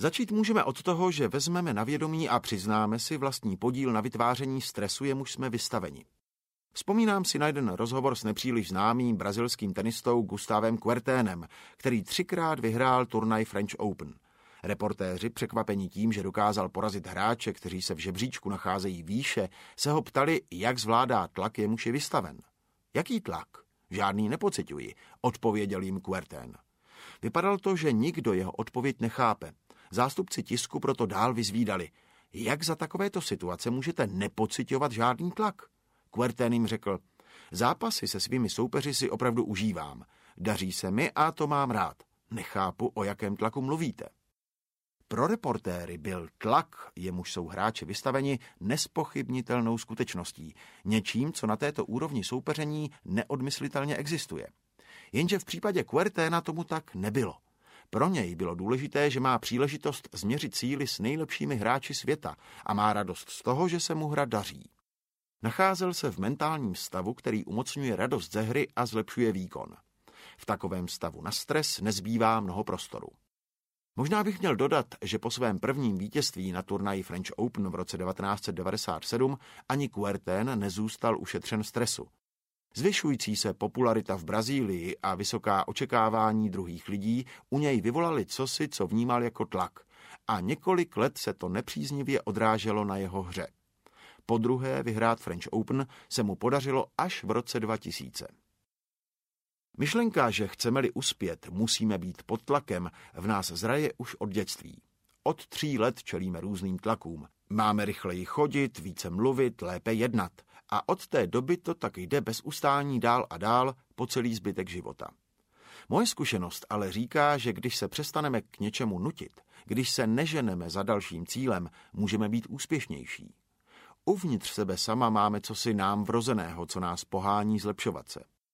Začít můžeme od toho, že vezmeme na vědomí a přiznáme si vlastní podíl na vytváření stresu, jemuž jsme vystaveni. Vzpomínám si na jeden rozhovor s nepříliš známým brazilským tenistou Gustavem Kuerténem, který 3krát vyhrál turnaj French Open. Reportéři, překvapení tím, že dokázal porazit hráče, kteří se v žebříčku nacházejí výše, se ho ptali, jak zvládá tlak, jemuž je vystaven. Jaký tlak? Žádný nepociťuji, odpověděl jim Kuertén. Vypadalo to, že nikdo jeho odpověď nechápe. Zástupci tisku proto dál vyzvídali. Jak za takovéto situace můžete nepociťovat žádný tlak? Kuertén jim řekl, zápasy se svými soupeři si opravdu užívám. Daří se mi a to mám rád. Nechápu, o jakém tlaku mluvíte. Pro reportéry byl tlak, jemuž jsou hráči vystaveni, nespochybnitelnou skutečností, něčím, co na této úrovni soupeření neodmyslitelně existuje. Jenže v případě Kuerténa tomu tak nebylo. Pro něj bylo důležité, že má příležitost změřit síly s nejlepšími hráči světa a má radost z toho, že se mu hra daří. Nacházel se v mentálním stavu, který umocňuje radost ze hry a zlepšuje výkon. V takovém stavu na stres nezbývá mnoho prostoru. Možná bych měl dodat, že po svém prvním vítězství na turnaji French Open v roce 1997 ani Kuertén nezůstal ušetřen stresu. Zvyšující se popularita v Brazílii a vysoká očekávání druhých lidí u něj vyvolali cosi, co vnímal jako tlak, a několik let se to nepříznivě odráželo na jeho hře. Podruhé vyhrát French Open se mu podařilo až v roce 2000. Myšlenka, že chceme-li uspět, musíme být pod tlakem, v nás zraje už od dětství. Od 3 let čelíme různým tlakům. Máme rychleji chodit, více mluvit, lépe jednat. A od té doby to tak jde bez ustání dál a dál po celý zbytek života. Moje zkušenost ale říká, že když se přestaneme k něčemu nutit, když se neženeme za dalším cílem, můžeme být úspěšnější. Uvnitř sebe sama máme cosi nám vrozeného, co nás pohání zlepšovat se.